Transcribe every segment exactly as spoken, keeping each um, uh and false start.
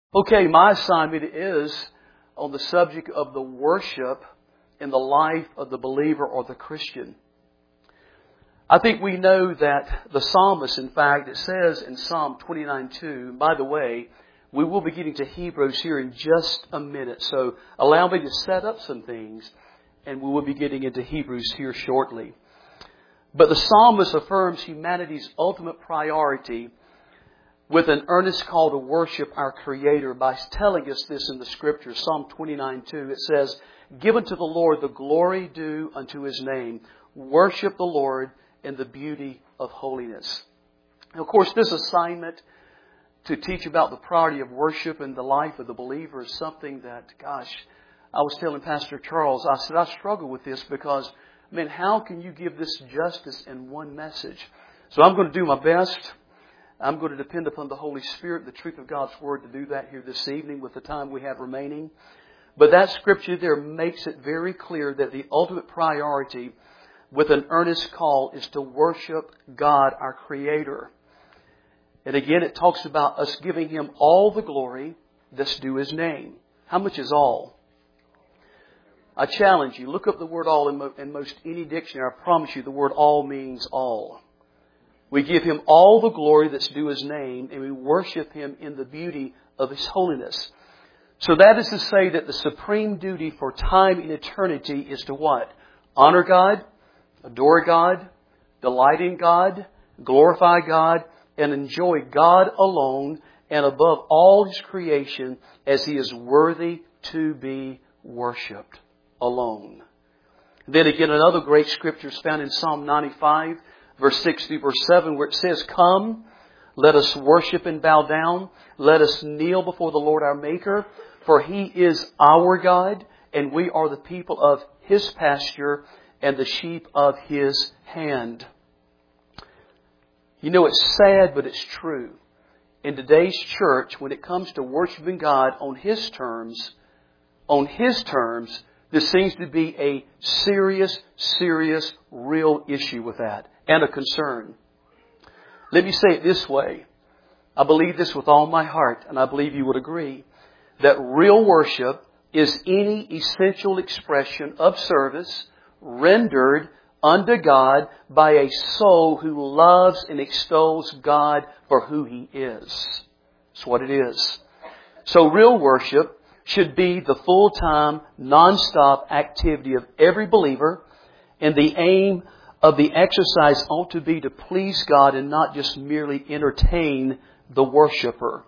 Okay, my assignment is on the subject of the worship in the life of the believer or the Christian. I think we know that the psalmist, in fact, it says in Psalm twenty-nine two, by the way, we will be getting to Hebrews here in just a minute, so allow me to set up some things and we will be getting into Hebrews here shortly. But the psalmist affirms humanity's ultimate priority with an earnest call to worship our Creator by telling us this in the Scripture. Psalm twenty-nine two, it says, "Give unto the Lord the glory due unto His name. Worship the Lord in the beauty of holiness." Now, of course, this assignment to teach about the priority of worship in the life of the believer is something that, gosh, I was telling Pastor Charles, I said, I struggle with this because, I mean, how can you give this justice in one message? So I'm going to do my best. I'm going to depend upon the Holy Spirit, the truth of God's Word, to do that here this evening with the time we have remaining. But that Scripture there makes it very clear that the ultimate priority with an earnest call is to worship God, our Creator. And again, it talks about us giving Him all the glory that's due His name. How much is all? I challenge you, look up the word all in, mo- in most any dictionary. I promise you the word all means all. We give Him all the glory that's due His name, and we worship Him in the beauty of His holiness. So that is to say that the supreme duty for time and eternity is to what? Honor God, adore God, delight in God, glorify God, and enjoy God alone and above all His creation as He is worthy to be worshipped alone. Then again, another great scripture is found in Psalm ninety-five, verse six through verse seven, where it says, "Come, let us worship and bow down. Let us kneel before the Lord our Maker. For He is our God, and we are the people of His pasture and the sheep of His hand." You know, it's sad, but it's true. In today's church, when it comes to worshiping God on His terms, on His terms, there seems to be a serious, serious, real issue with that and a concern. Let me say it this way. I believe this with all my heart, and I believe you would agree, that real worship is any essential expression of service rendered unto God by a soul who loves and extols God for who He is. That's what it is. So real worship should be the full-time, non-stop activity of every believer, and the aim of the exercise ought to be to please God and not just merely entertain the worshiper.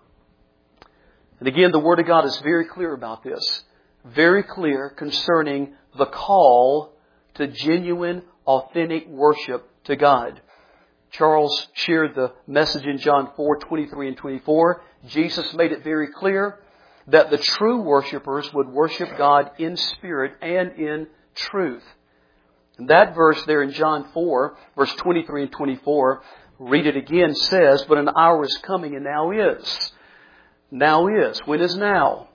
And again, the Word of God is very clear about this. Very clear concerning the call to genuine, authentic worship to God. Charles shared the message in John four, twenty-three and twenty-four. Jesus made it very clear that the true worshipers would worship God in spirit and in truth. And that verse there in John four, verse twenty-three and twenty-four, read it again, says, "But an hour is coming, and now is." Now is. When is now?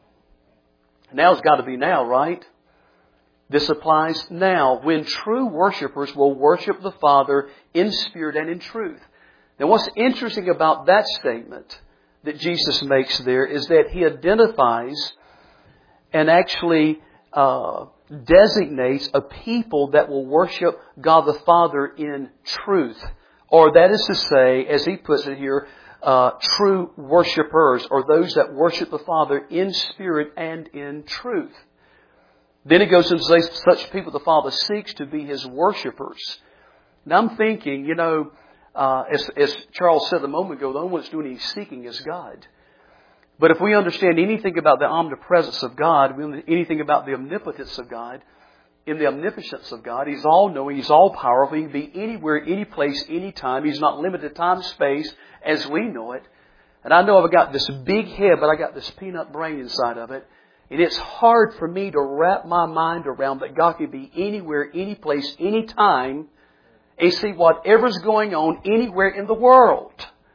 Now's got to be now, right? This applies now, when true worshipers will worship the Father in spirit and in truth. Now, what's interesting about that statement that Jesus makes there is that He identifies and actually uh, designates a people that will worship God the Father in truth. Or that is to say, as He puts it here, uh, true worshipers, or those that worship the Father in spirit and in truth. Then it goes on to say, such people the Father seeks to be His worshipers. Now I'm thinking, you know, uh, as, as Charles said a moment ago, the only one that's doing any seeking is God. But if we understand anything about the omnipresence of God, anything about the omnipotence of God, in the omniscience of God, He's all-knowing, He's all-powerful, He can be anywhere, any place, any time. He's not limited to time, space, as we know it. And I know I've got this big head, but I got this peanut brain inside of it. And it's hard for me to wrap my mind around that God can be anywhere, any place, any time, and see whatever's going on anywhere in the world.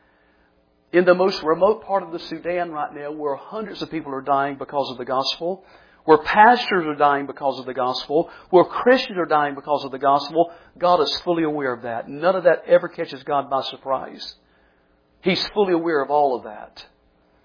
In the most remote part of the Sudan right now, where hundreds of people are dying because of the gospel, where pastors are dying because of the gospel, where Christians are dying because of the gospel, God is fully aware of that. None of that ever catches God by surprise. He's fully aware of all of that.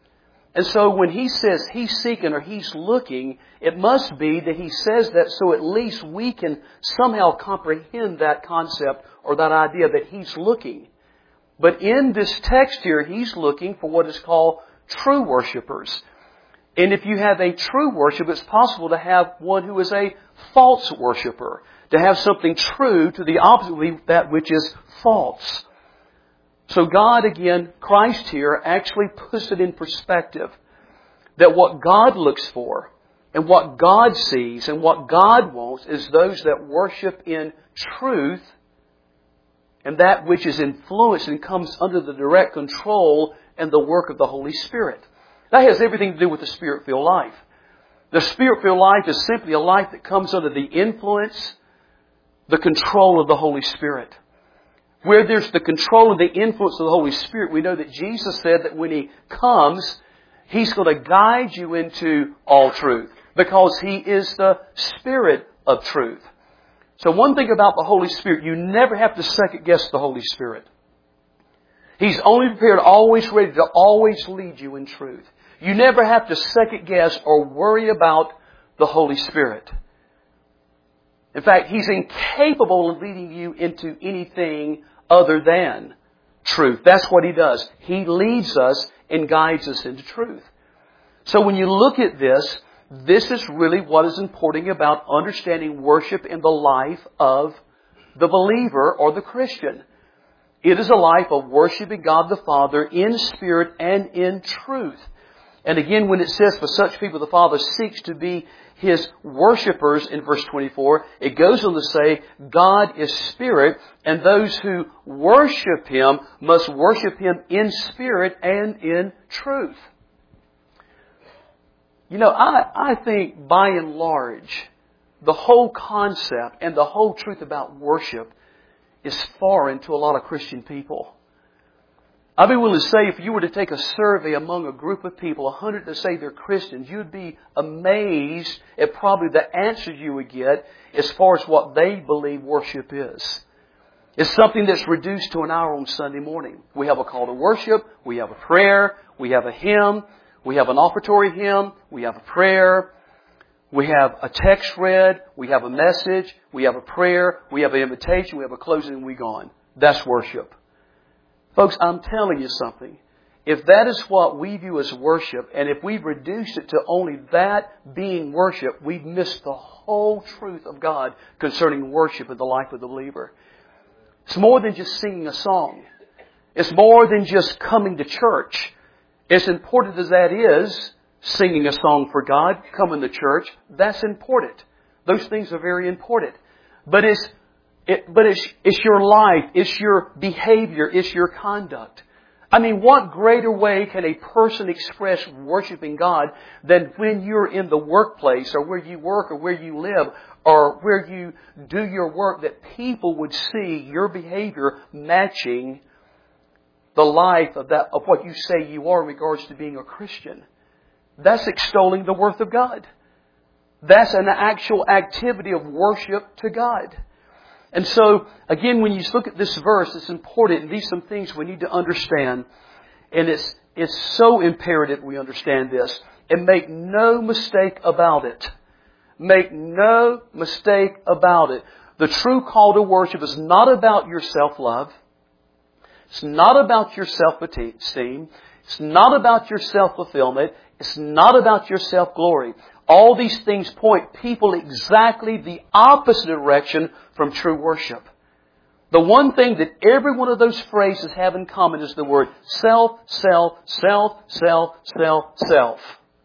And so when he says he's seeking or he's looking, it must be that he says that so at least we can somehow comprehend that concept or that idea that he's looking. But in this text here, he's looking for what is called true worshipers. And if you have a true worship, it's possible to have one who is a false worshiper. To have something true to the opposite of that which is false. So God, again, Christ here actually puts it in perspective that what God looks for and what God sees and what God wants is those that worship in truth and that which is influenced and comes under the direct control and the work of the Holy Spirit. That has everything to do with the Spirit-filled life. The Spirit-filled life is simply a life that comes under the influence, the control of the Holy Spirit. Where there's the control and the influence of the Holy Spirit, we know that Jesus said that when He comes, He's going to guide you into all truth. Because He is the Spirit of truth. So one thing about the Holy Spirit, you never have to second guess the Holy Spirit. He's only prepared, always ready to always lead you in truth. You never have to second guess or worry about the Holy Spirit. In fact, He's incapable of leading you into anything other than truth. That's what He does. He leads us and guides us into truth. So when you look at this, this is really what is important about understanding worship in the life of the believer or the Christian. It is a life of worshiping God the Father in spirit and in truth. And again, when it says, for such people the Father seeks to be His worshipers in verse twenty-four, it goes on to say, God is spirit, and those who worship Him must worship Him in spirit and in truth. You know, I, I think by and large, the whole concept and the whole truth about worship is foreign to a lot of Christian people. I'd be willing to say if you were to take a survey among a group of people, a hundred to say they're Christians, you'd be amazed at probably the answers you would get as far as what they believe worship is. It's something that's reduced to an hour on Sunday morning. We have a call to worship, we have a prayer, we have a hymn, we have an offertory hymn, we have a prayer, we have a text read, we have a message, we have a prayer, we have an invitation, we have a closing, and we go on. That's worship. Folks, I'm telling you something. If that is what we view as worship, and if we've reduced it to only that being worship, we've missed the whole truth of God concerning worship in the life of the believer. It's more than just singing a song. It's more than just coming to church. As important as that is, singing a song for God, coming to church, that's important. Those things are very important. But it's It, but it's, it's your life, it's your behavior, it's your conduct. I mean, what greater way can a person express worshiping God than when you're in the workplace or where you work or where you live or where you do your work, that people would see your behavior matching the life of that of what you say you are in regards to being a Christian. That's extolling the worth of God. That's an actual activity of worship to God. And so, again, when you look at this verse, it's important. And these are some things we need to understand. And it's it's so imperative we understand this. And make no mistake about it. Make no mistake about it. The true call to worship is not about your self-love. It's not about your self-esteem. It's not about your self-fulfillment. It's not about your self-glory. All these things point people exactly the opposite direction from true worship. The one thing that every one of those phrases have in common is the word self, self, self, self, self, self.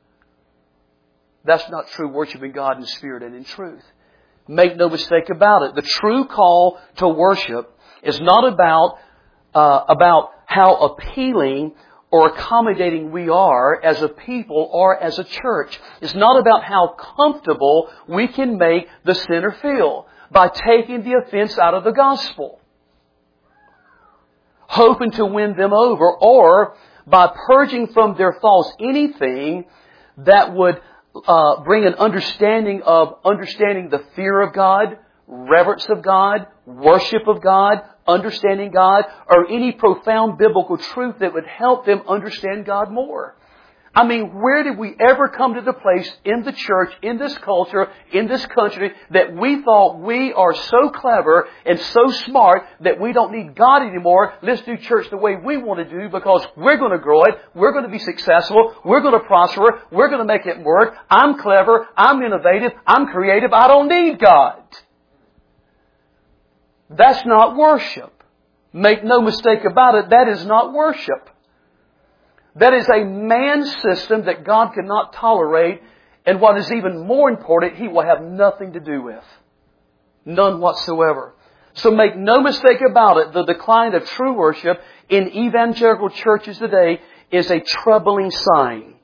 That's not true worshiping God in spirit and in truth. Make no mistake about it. The true call to worship is not about uh, about how appealing or accommodating we are as a people or as a church. It's not about how comfortable we can make the sinner feel by taking the offense out of the gospel, hoping to win them over, or by purging from their thoughts anything that would uh, bring an understanding of understanding the fear of God, reverence of God, worship of God, understanding God, or any profound biblical truth that would help them understand God more. I mean, where did we ever come to the place in the church, in this culture, in this country, that we thought we are so clever and so smart that we don't need God anymore? Let's do church the way we want to do because we're going to grow it. We're going to be successful. We're going to prosper. We're going to make it work. I'm clever. I'm innovative. I'm creative. I don't need God. That's not worship. Make no mistake about it. That is not worship. That is a man system that God cannot tolerate. And what is even more important, He will have nothing to do with. None whatsoever. So make no mistake about it, the decline of true worship in evangelical churches today is a troubling sign.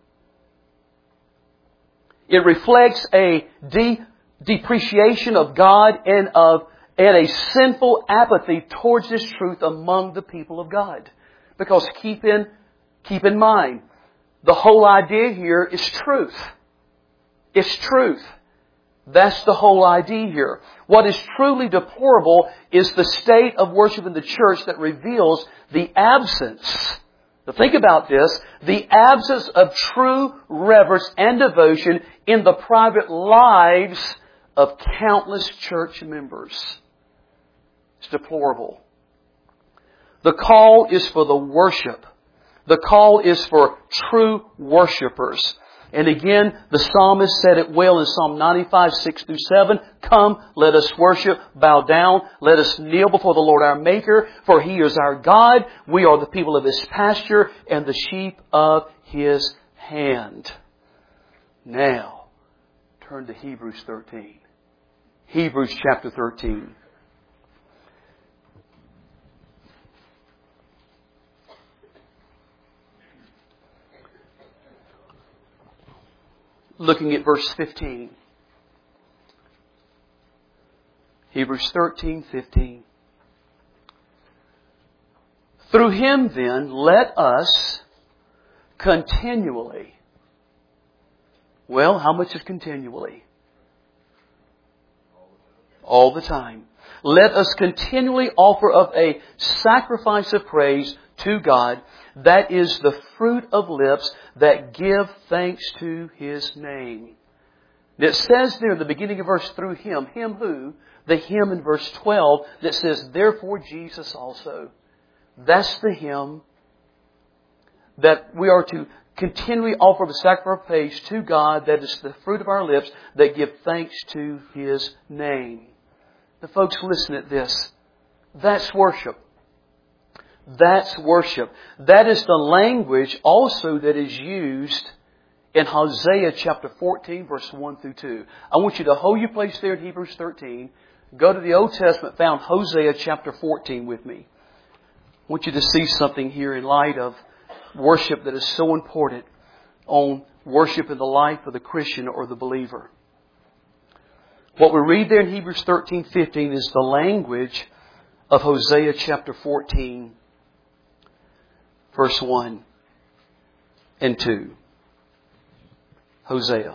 It reflects a de- depreciation of God and of and a sinful apathy towards this truth among the people of God. Because keep in Keep in mind, the whole idea here is truth. It's truth. That's the whole idea here. What is truly deplorable is the state of worship in the church that reveals the absence. Now think about this. The absence of true reverence and devotion in the private lives of countless church members. It's deplorable. The call is for the worship. The call is for true worshipers. And again, the psalmist said it well in Psalm ninety-five, six through seven. Come, let us worship, bow down, let us kneel before the Lord our Maker, for He is our God. We are the people of His pasture and the sheep of His hand. Now, turn to Hebrews thirteen. Hebrews chapter thirteen. Looking at verse fifteen. Hebrews thirteen, fifteen. Through Him then, let us continually. Well, how much is continually? All the time. Let us continually offer up a sacrifice of praise to God. That is the fruit of lips that give thanks to His name. It says there in the beginning of verse, through Him. Him who? The Him in verse twelve that says, therefore Jesus also. That's the Him that we are to continually offer the sacrifice of praise to God. That is the fruit of our lips that give thanks to His name. The folks, listen at this. That's worship. That's worship. That is the language also that is used in Hosea chapter fourteen, verse one through two. I want you to hold your place there in Hebrews thirteen. Go to the Old Testament, found Hosea chapter fourteen with me. I want you to see something here in light of worship that is so important on worship in the life of the Christian or the believer. What we read there in Hebrews thirteen, fifteen is the language of Hosea chapter fourteen. Verse one and two. Hosea.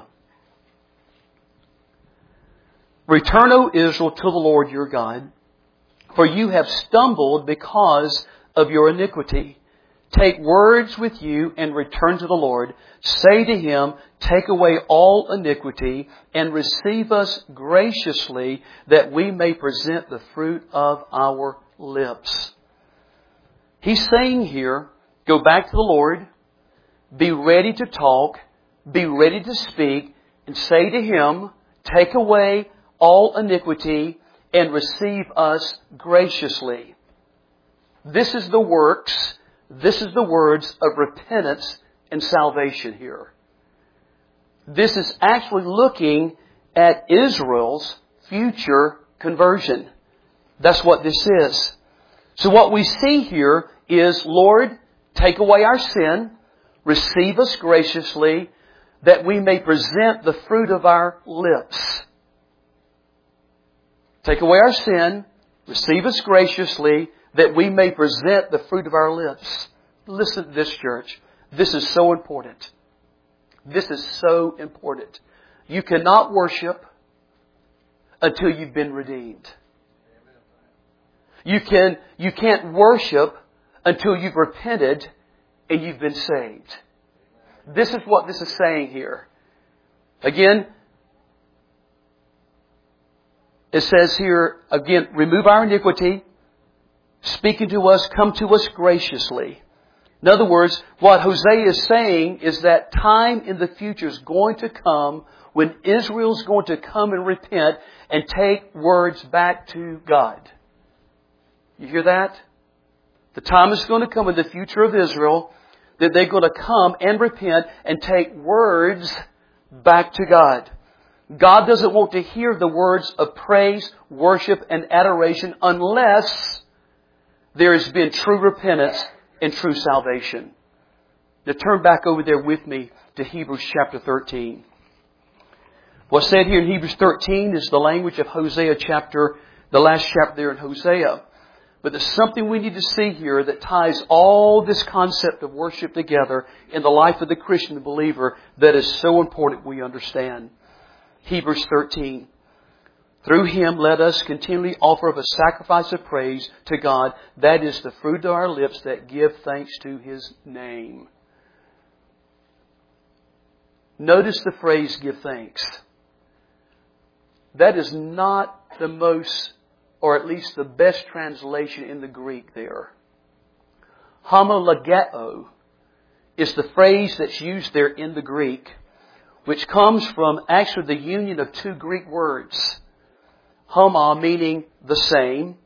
Return, O Israel, to the Lord your God, for you have stumbled because of your iniquity. Take words with you and return to the Lord. Say to Him, take away all iniquity and receive us graciously that we may present the fruit of our lips. He's saying here, go back to the Lord, be ready to talk, be ready to speak, and say to Him, take away all iniquity and receive us graciously. This is the works, this is the words of repentance and salvation here. This is actually looking at Israel's future conversion. That's what this is. So what we see here is, Lord, take away our sin, receive us graciously, that we may present the fruit of our lips. Take away our sin, receive us graciously, that we may present the fruit of our lips. Listen to this, church. This is so important. This is so important. You cannot worship until you've been redeemed. You can, you can't worship until you've repented and you've been saved. This is what this is saying here. Again, it says here, again, remove our iniquity, speaking to us, come to us graciously. In other words, what Hosea is saying is that time in the future is going to come when Israel's going to come and repent and take words back to God. You hear that? The time is going to come in the future of Israel that they're going to come and repent and take words back to God. God doesn't want to hear the words of praise, worship, and adoration unless there has been true repentance and true salvation. Now turn back over there with me to Hebrews chapter thirteen. What's said here in Hebrews thirteen is the language of Hosea chapter, the last chapter there in Hosea. But there's something we need to see here that ties all this concept of worship together in the life of the Christian believer that is so important we understand. Hebrews thirteen. Through Him let us continually offer up a sacrifice of praise to God. That is the fruit of our lips that give thanks to His name. Notice the phrase, give thanks. That is not the most, or at least the best translation in the Greek there. Homologeo is the phrase that's used there in the Greek, which comes from actually the union of two Greek words. Homo meaning the same.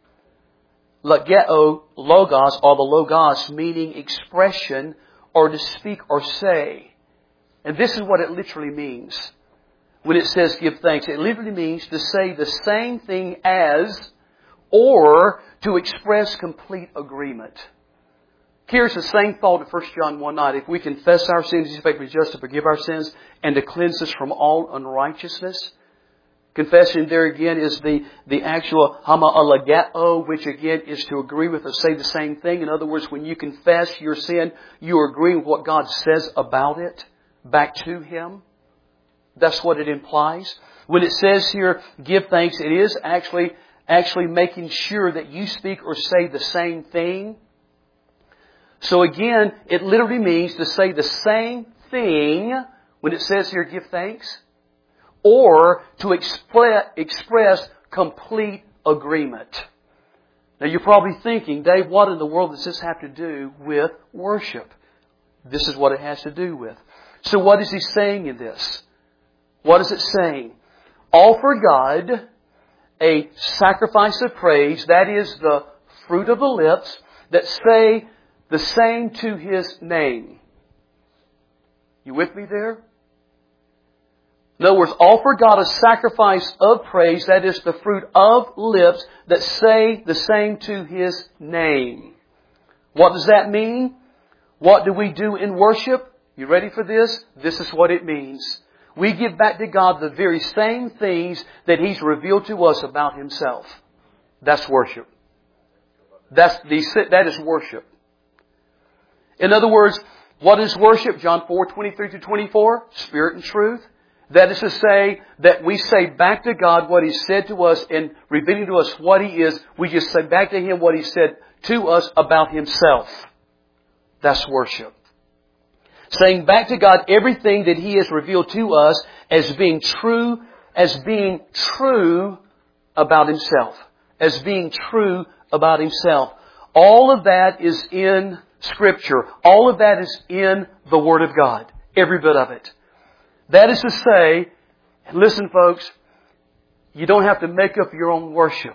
Logeo, logos, or the logos meaning expression or to speak or say. And this is what it literally means. When it says give thanks, it literally means to say the same thing as or to express complete agreement. Here's the same thought of First John one nine. If we confess our sins, He's faithful and just to forgive our sins and to cleanse us from all unrighteousness. Confession there again is the, the actual homologeo, which again is to agree with or say the same thing. In other words, when you confess your sin, you are agreeing with what God says about it back to Him. That's what it implies. When it says here, give thanks, it is actually, actually making sure that you speak or say the same thing. So again, it literally means to say the same thing when it says here, give thanks, or to expre- express complete agreement. Now you're probably thinking, Dave, what in the world does this have to do with worship? This is what it has to do with. So what is he saying in this? What is it saying? Offer God a sacrifice of praise, that is the fruit of the lips, that say the same to His name. You with me there? In other words, offer God a sacrifice of praise, that is the fruit of lips that say the same to His name. What does that mean? What do we do in worship? You ready for this? This is what it means. We give back to God the very same things that He's revealed to us about Himself. That's worship. That's the, that is worship. In other words, what is worship? John four, twenty-three to twenty-four. Spirit and truth. That is to say that we say back to God what He said to us and revealing to us what He is. We just say back to Him what He said to us about Himself. That's worship. Saying back to God everything that He has revealed to us as being true, as being true about Himself. As being true about Himself. All of that is in Scripture. All of that is in the Word of God. Every bit of it. That is to say, listen folks, you don't have to make up your own worship.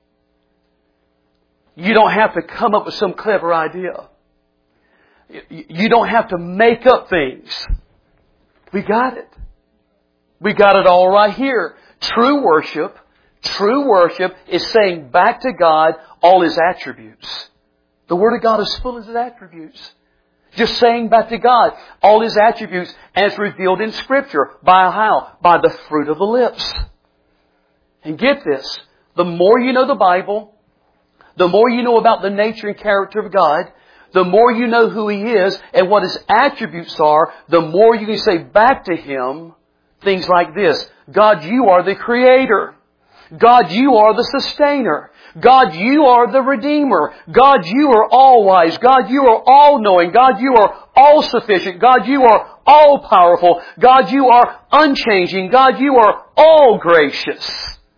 You don't have to come up with some clever idea. You don't have to make up things. We got it. We got it all right here. True worship, true worship is saying back to God all His attributes. The Word of God is full of His attributes. Just saying back to God all His attributes as revealed in Scripture. By how? By the fruit of the lips. And get this. The more you know the Bible, the more you know about the nature and character of God, the more you know who He is and what His attributes are, the more you can say back to Him things like this. God, You are the Creator. God, You are the Sustainer. God, You are the Redeemer. God, You are all wise. God, You are all knowing. God, You are all sufficient. God, You are all-powerful. God, You are unchanging. God, You are all-gracious.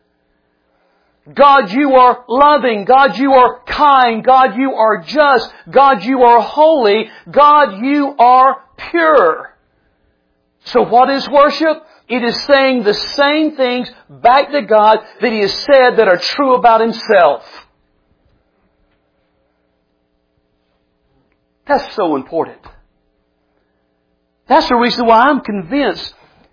God, You are loving. God, You are kind. God, You are just. God, You are holy. God, You are pure. So what is worship? It is saying the same things back to God that He has said that are true about Himself. That's so important. That's the reason why I'm convinced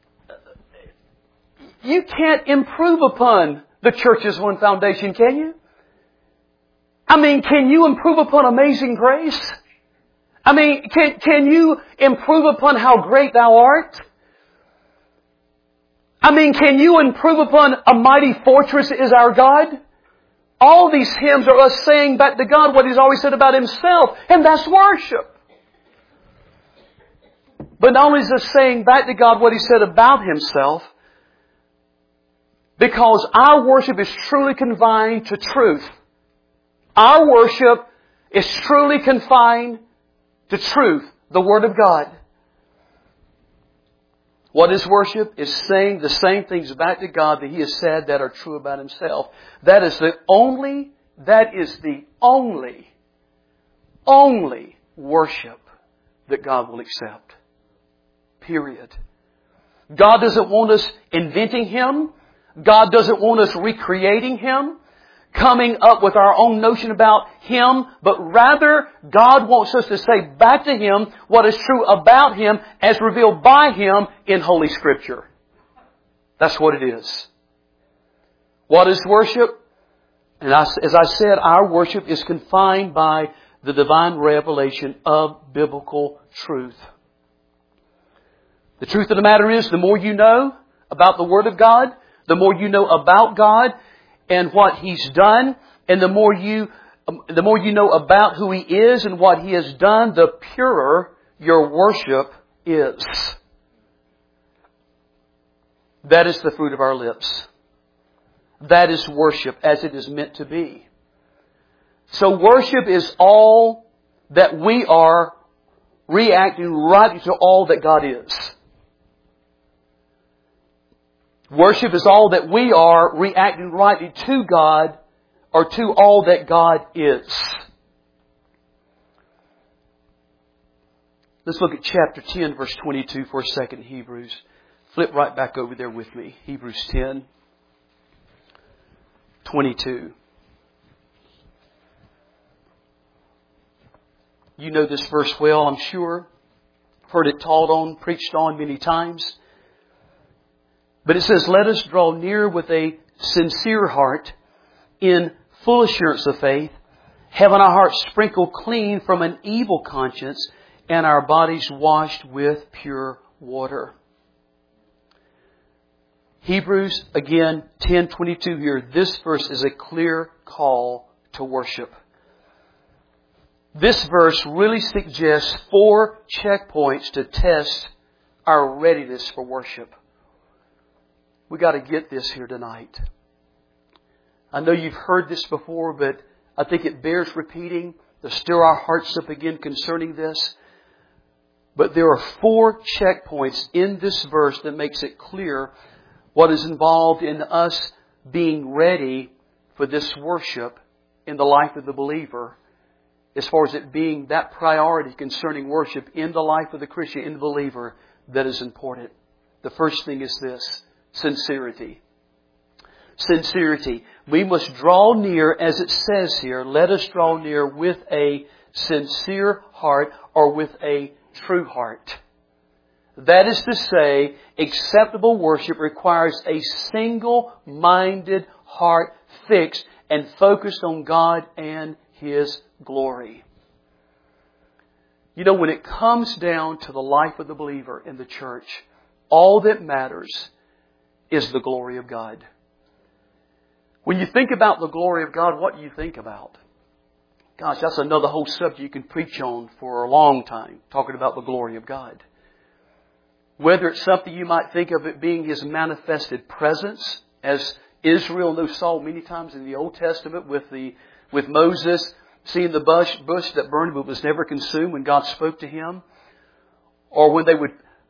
you can't improve upon the church's one foundation, can you? I mean, can you improve upon amazing grace? I mean, can, can you improve upon how great Thou art? I mean, can you improve upon a mighty fortress is our God? All these hymns are us saying back to God what He's always said about Himself, and that's worship. But not only is us saying back to God what He said about Himself, because our worship is truly confined to truth. Our worship is truly confined to truth, the Word of God. What is worship? Is saying the same things back to God that He has said that are true about Himself. That is the only, that is the only, only worship that God will accept. Period. God doesn't want us inventing Him. God doesn't want us recreating Him, coming up with our own notion about Him, but rather God wants us to say back to Him what is true about Him as revealed by Him in Holy Scripture. That's what it is. What is worship? And I, as I said, our worship is confined by the divine revelation of biblical truth. The truth of the matter is, the more you know about the Word of God, the more you know about God and what He's done, and the more you, the more you know about who He is and what He has done, the purer your worship is. That is the fruit of our lips. That is worship as it is meant to be. So worship is all that we are reacting right to all that God is. Worship is all that we are reacting rightly to God or to all that God is. Let's look at chapter ten, verse twenty-two for a second, Hebrews. Flip right back over there with me. Hebrews ten, twenty-two. You know this verse well, I'm sure. Heard it taught on, preached on many times. But it says, let us draw near with a sincere heart in full assurance of faith, having our hearts sprinkled clean from an evil conscience and our bodies washed with pure water. Hebrews, again, ten twenty-two here. This verse is a clear call to worship. This verse really suggests four checkpoints to test our readiness for worship. We got to get this here tonight. I know you've heard this before, but I think it bears repeating to stir our hearts up again concerning this. But there are four checkpoints in this verse that makes it clear what is involved in us being ready for this worship in the life of the believer, as far as it being that priority concerning worship in the life of the Christian, in the believer, that is important. The first thing is this: sincerity. Sincerity. We must draw near, as it says here, let us draw near with a sincere heart or with a true heart. That is to say, acceptable worship requires a single-minded heart fixed and focused on God and His glory. You know, when it comes down to the life of the believer in the church, all that matters is the glory of God. When you think about the glory of God, what do you think about? Gosh, that's another whole subject you can preach on for a long time, talking about the glory of God. Whether it's something you might think of it being His manifested presence, as Israel and those saw many times in the Old Testament with the with Moses seeing the bush, bush that burned but was never consumed when God spoke to him. Or when they would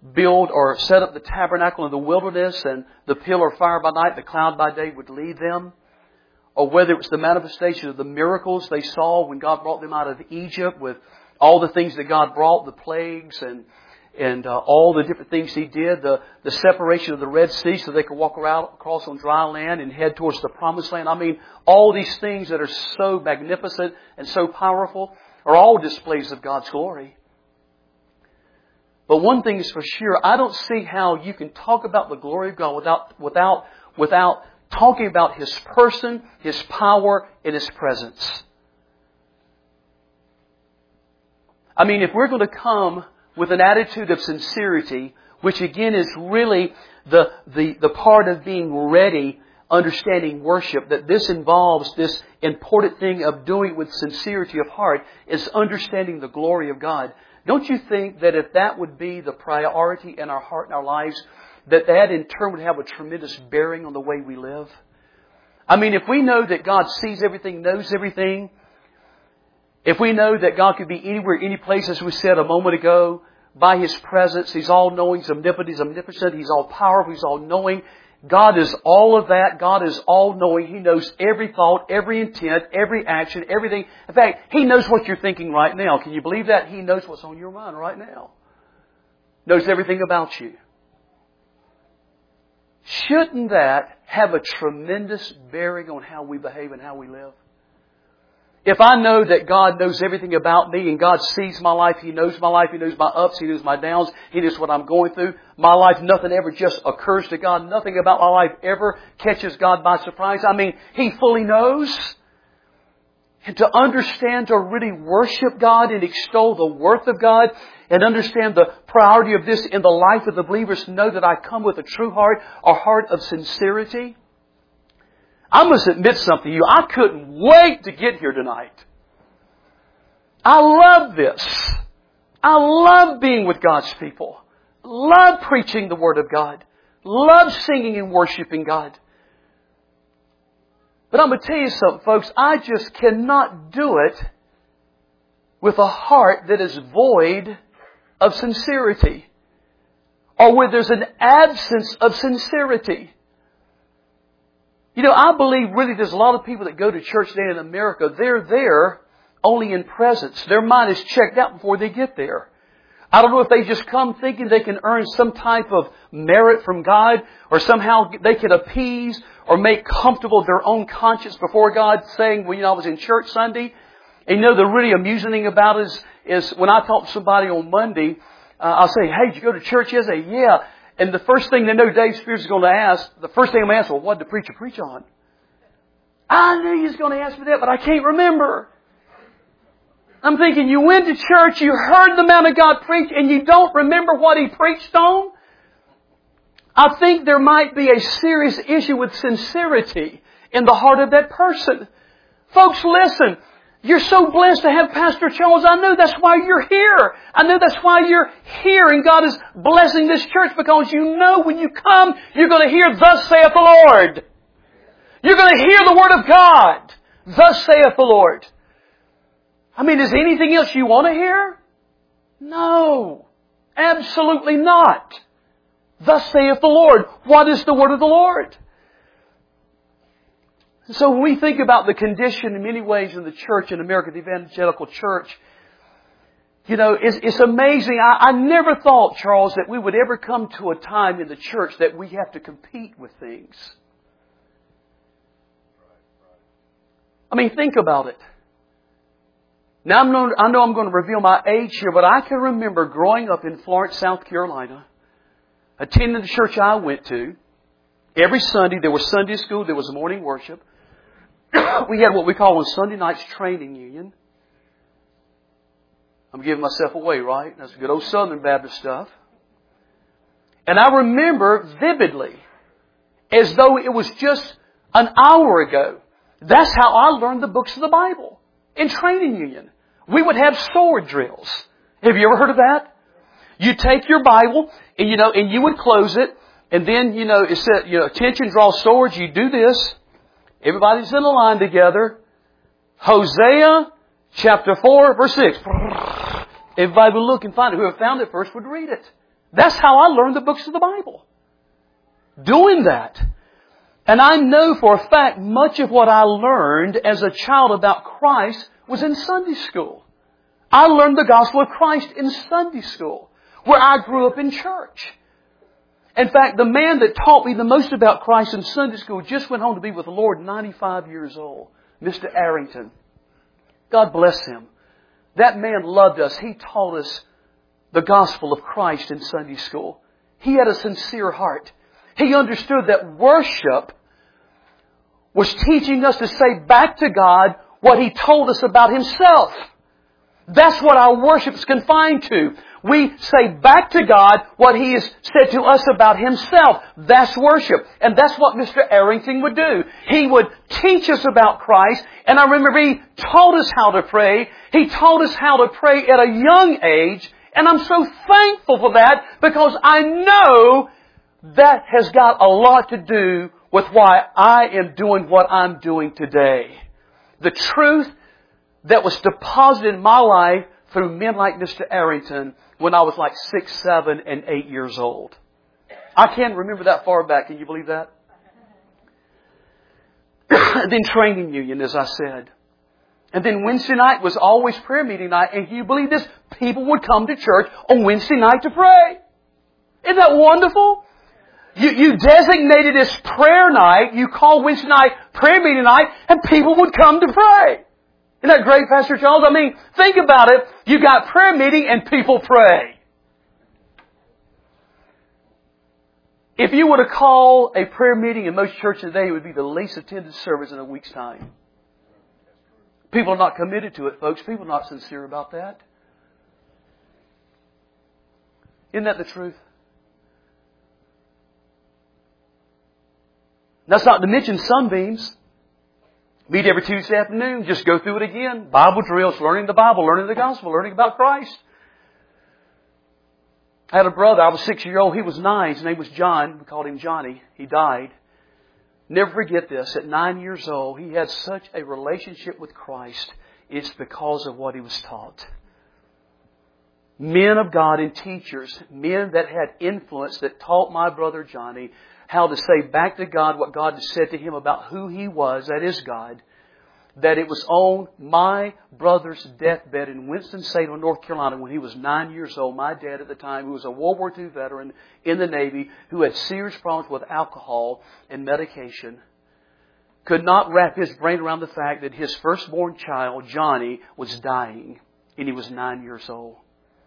build or set up the tabernacle in the wilderness and the pillar of fire by night, the cloud by day would lead them. Or whether it was the manifestation of the miracles they saw when God brought them out of Egypt with all the things that God brought, the plagues and and uh, all the different things He did, the, the separation of the Red Sea so they could walk around, across on dry land and head towards the Promised Land. I mean, all these things that are so magnificent and so powerful are all displays of God's glory. But one thing is for sure, I don't see how you can talk about the glory of God without without without talking about His person, His power, and His presence. I mean, if we're going to come with an attitude of sincerity, which again is really the, the, the part of being ready, understanding worship, that this involves this important thing of doing it with sincerity of heart, is understanding the glory of God. Don't you think that if that would be the priority in our heart and our lives, that that in turn would have a tremendous bearing on the way we live? I mean, if we know that God sees everything, knows everything, if we know that God could be anywhere, any place, as we said a moment ago, by His presence, He's all-knowing, He's omnipotent, He's omnipotent, He's all-powerful, He's all-knowing. God is all of that. God is all-knowing. He knows every thought, every intent, every action, everything. In fact, He knows what you're thinking right now. Can you believe that? He knows what's on your mind right now. Knows everything about you. Shouldn't that have a tremendous bearing on how we behave and how we live? If I know that God knows everything about me and God sees my life, He knows my life, He knows my ups, He knows my downs, He knows what I'm going through. My life, nothing ever just occurs to God. Nothing about my life ever catches God by surprise. I mean, He fully knows. And to understand, to really worship God and extol the worth of God and understand the priority of this in the life of the believers, to know that I come with a true heart, a heart of sincerity. I must admit something to you. I couldn't wait to get here tonight. I love this. I love being with God's people. Love preaching the Word of God. Love singing and worshiping God. But I'm going to tell you something, folks. I just cannot do it with a heart that is void of sincerity, or where there's an absence of sincerity. You know, I believe really there's a lot of people that go to church today in America. They're there only in presence. Their mind is checked out before they get there. I don't know if they just come thinking they can earn some type of merit from God, or somehow they can appease or make comfortable their own conscience before God, saying, well, you know, I was in church Sunday. And you know, the really amusing thing about it is, is when I talk to somebody on Monday, uh, I'll say, hey, did you go to church yesterday? Yeah. And the first thing they know Dave Spears is going to ask, the first thing I'm going to ask, well, what did the preacher preach on? I knew he was going to ask me that, but I can't remember. I'm thinking, you went to church, you heard the man of God preach, and you don't remember what he preached on? I think there might be a serious issue with sincerity in the heart of that person. Folks, listen. You're so blessed to have Pastor Charles. I know that's why you're here. I know that's why you're here, and God is blessing this church, because you know when you come, you're going to hear, thus saith the Lord. You're going to hear the Word of God. Thus saith the Lord. I mean, is there anything else you want to hear? No. Absolutely not. Thus saith the Lord. What is the Word of the Lord? So when we think about the condition in many ways in the church in America, the evangelical church, you know, it's, it's amazing. I, I never thought, Charles, that we would ever come to a time in the church that we have to compete with things. I mean, think about it. Now, I'm not, I know I'm going to reveal my age here, but I can remember growing up in Florence, South Carolina, attending the church I went to. Every Sunday, there was Sunday school, there was morning worship. We had what we call on Sunday nights training union. I'm giving myself away, right? That's good old Southern Baptist stuff. And I remember vividly, as though it was just an hour ago, that's how I learned the books of the Bible. In training union, we would have sword drills. Have you ever heard of that? You take your Bible, and you know, and you would close it, and then, you know, it said, you know, attention, draw swords, you do this. Everybody's in a line together. Hosea chapter four, verse six. Everybody would look and find it. Whoever found it first would read it. That's how I learned the books of the Bible. Doing that. And I know for a fact much of what I learned as a child about Christ was in Sunday school. I learned the gospel of Christ in Sunday school, where I grew up in church. In fact, the man that taught me the most about Christ in Sunday school just went home to be with the Lord, ninety-five years old, Mister Arrington. God bless him. That man loved us. He taught us the gospel of Christ in Sunday school. He had a sincere heart. He understood that worship was teaching us to say back to God what He told us about Himself. That's what our worship is confined to. We say back to God what He has said to us about Himself. That's worship. And that's what Mister Arrington would do. He would teach us about Christ. And I remember He taught us how to pray. He taught us how to pray at a young age. And I'm so thankful for that, because I know that has got a lot to do with why I am doing what I'm doing today. The truth that was deposited in my life through men like Mister Arrington when I was like six, seven, and eight years old. I can't remember that far back. Can you believe that? Then training union, as I said. And then Wednesday night was always prayer meeting night. And can you believe this? People would come to church on Wednesday night to pray. Isn't that wonderful? You, you designated this prayer night. You call Wednesday night prayer meeting night, and people would come to pray. Isn't that great, Pastor Charles? I mean, think about it. You got prayer meeting and people pray. If you were to call a prayer meeting in most churches today, it would be the least attended service in a week's time. People are not committed to it, folks. People are not sincere about that. Isn't that the truth? That's not to mention sunbeams. Meet every Tuesday afternoon. Just go through it again. Bible drills, learning the Bible, learning the gospel, learning about Christ. I had a brother. I was six years old. He was nine. His name was John. We called him Johnny. He died. Never forget this. At nine years old, he had such a relationship with Christ. It's because of what he was taught. Men of God and teachers, men that had influence, that taught my brother Johnny how to say back to God what God had said to him about who He was, that is God. That it was on my brother's deathbed in Winston-Salem, North Carolina, when he was nine years old. My dad at the time, who was a World War Two veteran in the Navy, who had serious problems with alcohol and medication, could not wrap his brain around the fact that his firstborn child, Johnny, was dying. And he was nine years old.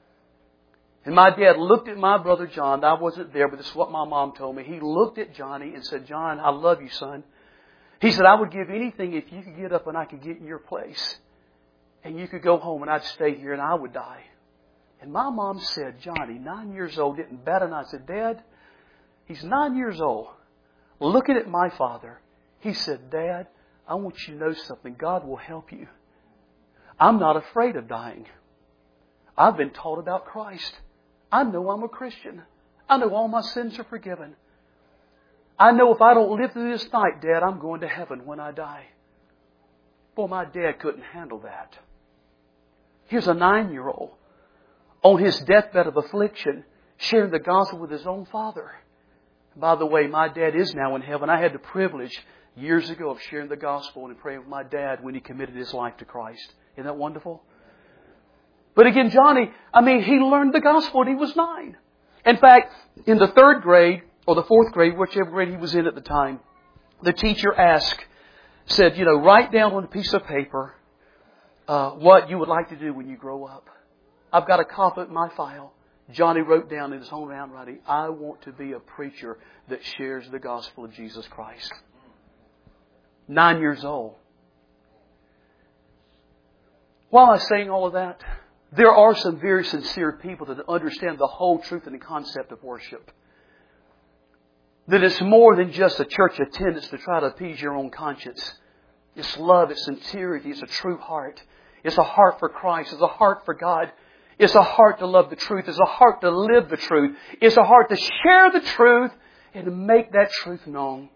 And my dad looked at my brother John. I wasn't there, but this is what my mom told me. He looked at Johnny and said, "John, I love you, son." He said, "I would give anything if you could get up and I could get in your place. And you could go home and I'd stay here and I would die." And my mom said, "Johnny, nine years old, didn't bat an eye." I said, "Dad, he's nine years old. Looking at my father." He said, "Dad, I want you to know something. God will help you. I'm not afraid of dying. I've been taught about Christ. I know I'm a Christian. I know all my sins are forgiven. I know if I don't live through this night, Dad, I'm going to heaven when I die." Boy, my dad couldn't handle that. Here's a nine-year-old on his deathbed of affliction, sharing the gospel with his own father. By the way, my dad is now in heaven. I had the privilege years ago of sharing the gospel and praying with my dad when he committed his life to Christ. Isn't that wonderful? But again, Johnny, I mean, he learned the gospel when he was nine. In fact, in the third grade, or the fourth grade, whichever grade he was in at the time, the teacher asked, said, you know, write down on a piece of paper uh, what you would like to do when you grow up. I've got a copy of my file. Johnny wrote down in his own handwriting, "I want to be a preacher that shares the gospel of Jesus Christ." Nine years old. While I'm saying all of that, there are some very sincere people that understand the whole truth and the concept of worship. That it's more than just a church attendance to try to appease your own conscience. It's love, it's sincerity, it's a true heart. It's a heart for Christ, it's a heart for God. It's a heart to love the truth, it's a heart to live the truth. It's a heart to share the truth and to make that truth known.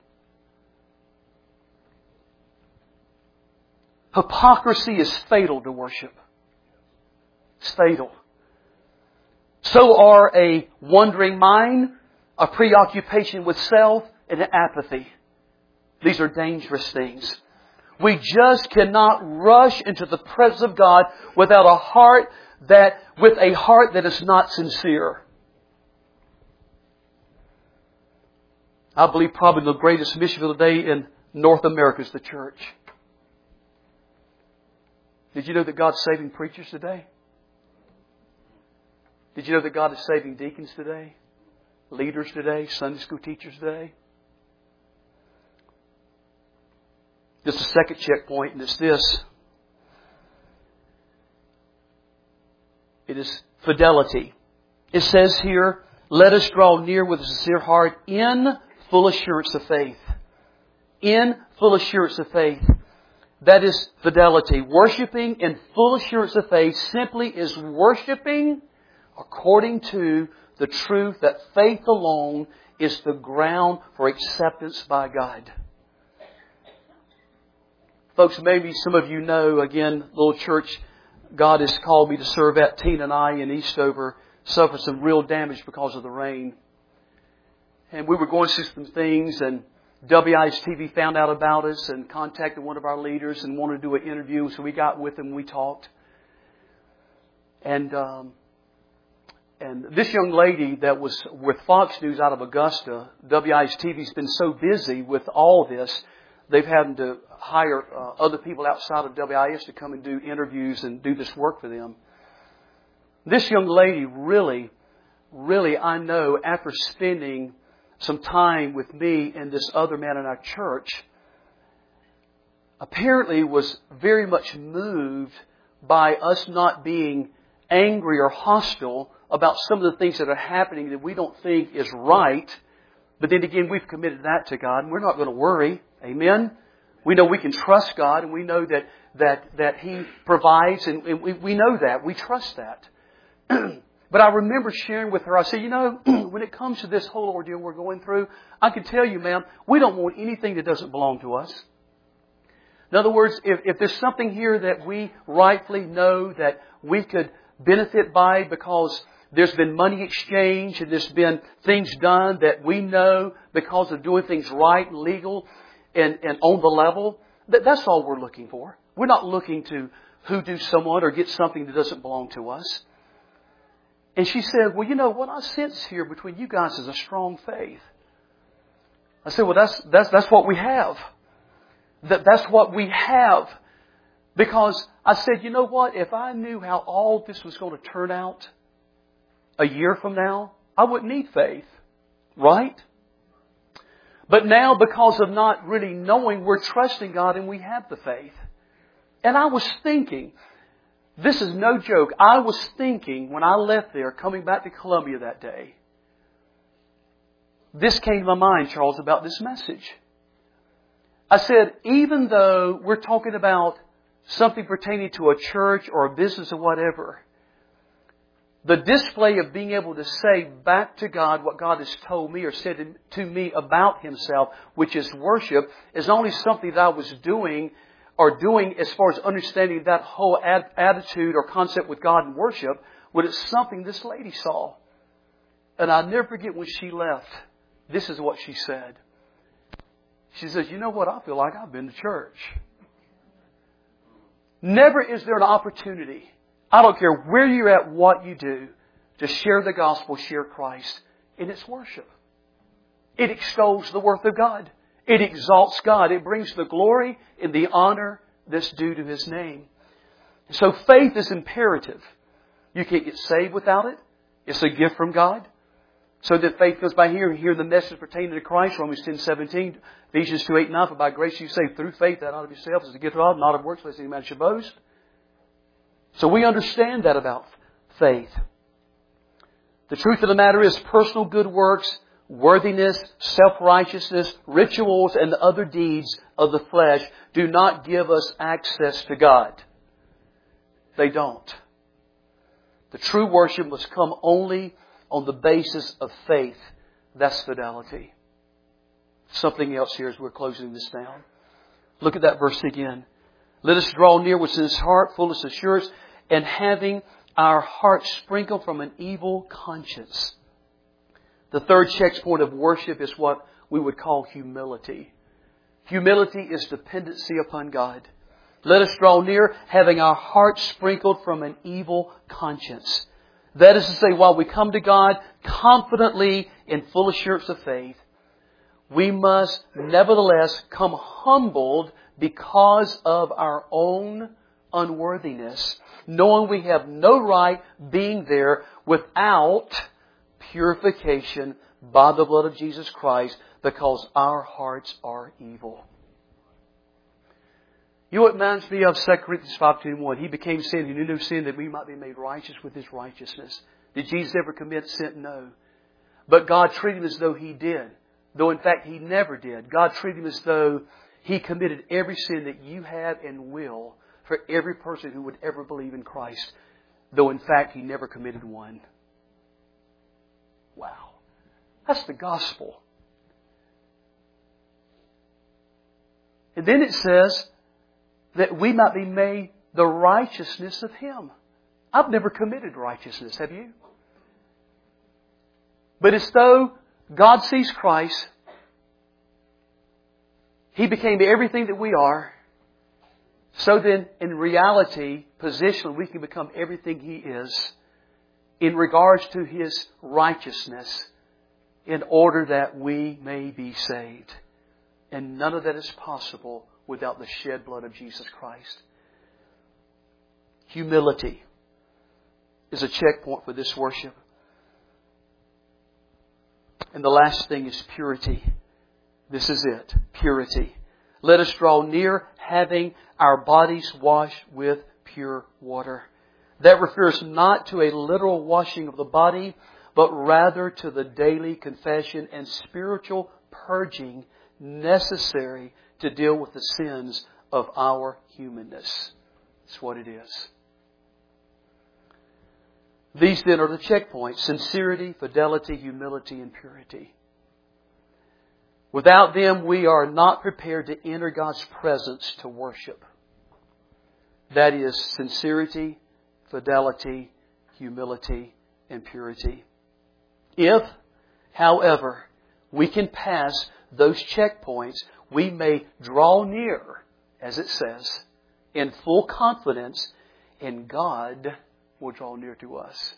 Hypocrisy is fatal to worship. It's fatal. So are a wandering mind, a preoccupation with self, and an apathy. These are dangerous things. We just cannot rush into the presence of God without a heart that, with a heart that is not sincere. I believe probably the greatest mission field today in North America is the church. Did you know that God's saving preachers today? Did you know that God is saving deacons today? Leaders today? Sunday school teachers today? Just a second checkpoint, and it's this. It is fidelity. It says here, let us draw near with a sincere heart in full assurance of faith. In full assurance of faith. That is fidelity. Worshipping in full assurance of faith simply is worshipping according to the truth that faith alone is the ground for acceptance by God. Folks, maybe some of you know, again, little church God has called me to serve at. Tina and I in Eastover suffered some real damage because of the rain. And we were going through some things, and W I S T V found out about us and contacted one of our leaders and wanted to do an interview. So we got with them and we talked. And um, and this young lady that was with Fox News out of Augusta, W I S T V's been so busy with all this, they've had to hire uh, other people outside of W I S to come and do interviews and do this work for them. This young lady really, really, I know, after spending some time with me and this other man in our church, apparently was very much moved by us not being angry or hostile about some of the things that are happening that we don't think is right. But then again, we've committed that to God, and we're not going to worry. Amen? We know we can trust God, and we know that that that He provides, and, and we, we know that. We trust that. But I remember sharing with her, I said, you know, when it comes to this whole ordeal we're going through, I can tell you, ma'am, we don't want anything that doesn't belong to us. In other words, if, if there's something here that we rightfully know that we could benefit by because there's been money exchange and there's been things done that we know because of doing things right and legal and, and on the level, that, that's all we're looking for. We're not looking to hoodoo someone or get something that doesn't belong to us. And she said, well, you know, what I sense here between you guys is a strong faith. I said, well, that's that's that's what we have. That That's what we have. Because I said, you know what? If I knew how all this was going to turn out a year from now, I wouldn't need faith. Right? But now, because of not really knowing, we're trusting God and we have the faith. And I was thinking, this is no joke. I was thinking when I left there, coming back to Columbia that day, this came to my mind, Charles, about this message. I said, even though we're talking about something pertaining to a church or a business or whatever, the display of being able to say back to God what God has told me or said to me about Himself, which is worship, is only something that I was doing or doing as far as understanding that whole ad- attitude or concept with God and worship, but it's something this lady saw. And I'll never forget when she left, this is what she said. She says, you know what? I feel like I've been to church. Never is there an opportunity, I don't care where you're at, what you do, to share the gospel, share Christ. And it's worship. It extols the worth of God. It exalts God. It brings the glory and the honor that's due to His name. So faith is imperative. You can't get saved without it. It's a gift from God. So that faith goes by hearing, hearing the message pertaining to Christ, Romans ten seventeen, Ephesians two eight and nine, for by grace you saved through faith, that not of yourselves is a gift of God, not of works, lest any man should boast. So we understand that about faith. The truth of the matter is personal good works, worthiness, self-righteousness, rituals, and the other deeds of the flesh do not give us access to God. They don't. The true worship must come only on the basis of faith. That's fidelity. Something else here as we're closing this down. Look at that verse again. Let us draw near with His heart, full of assurance, and having our hearts sprinkled from an evil conscience. The third checkpoint of worship is what we would call humility. Humility is dependency upon God. Let us draw near having our hearts sprinkled from an evil conscience. That is to say, while we come to God confidently in full assurance of faith, we must nevertheless come humbled because of our own unworthiness, knowing we have no right being there without purification by the blood of Jesus Christ, because our hearts are evil. You know what reminds me of Second Corinthians five twenty-one? He became sin, He knew no sin, that we might be made righteous with His righteousness. Did Jesus ever commit sin? No. But God treated Him as though He did. Though in fact He never did. God treated Him as though He committed every sin that you have and will for every person who would ever believe in Christ. Though in fact He never committed one. Wow. That's the gospel. And then it says that we might be made the righteousness of Him. I've never committed righteousness, have you? But as though God sees Christ, He became everything that we are. So then, in reality, positionally, we can become everything He is in regards to His righteousness in order that we may be saved. And none of that is possible without the shed blood of Jesus Christ. Humility is a checkpoint for this worship. And the last thing is purity. This is it. Purity. Let us draw near having our bodies washed with pure water. That refers not to a literal washing of the body, but rather to the daily confession and spiritual purging necessary to deal with the sins of our humanness. That's what it is. These then are the checkpoints: sincerity, fidelity, humility, and purity. Without them, we are not prepared to enter God's presence to worship. That is sincerity, fidelity, humility, and purity. If, however, we can pass those checkpoints, we may draw near, as it says, in full confidence, and God will draw near to us.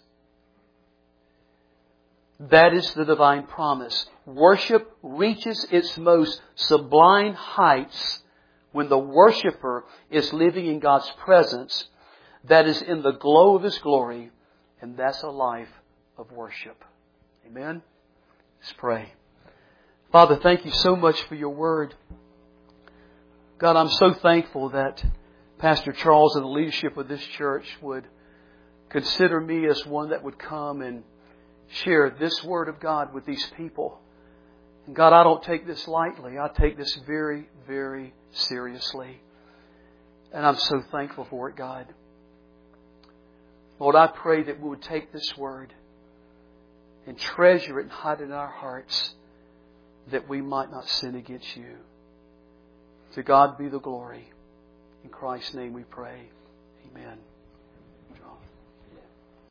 That is the divine promise. Worship reaches its most sublime heights when the worshiper is living in God's presence, that is in the glow of His glory, and that's a life of worship. Amen? Let's pray. Father, thank You so much for Your Word. God, I'm so thankful that Pastor Charles and the leadership of this church would consider me as one that would come and share this Word of God with these people. And God, I don't take this lightly. I take this very, very seriously. And I'm so thankful for it, God. Lord, I pray that we would take this Word and treasure it and hide it in our hearts, that we might not sin against You. To God be the glory. In Christ's name we pray. Amen.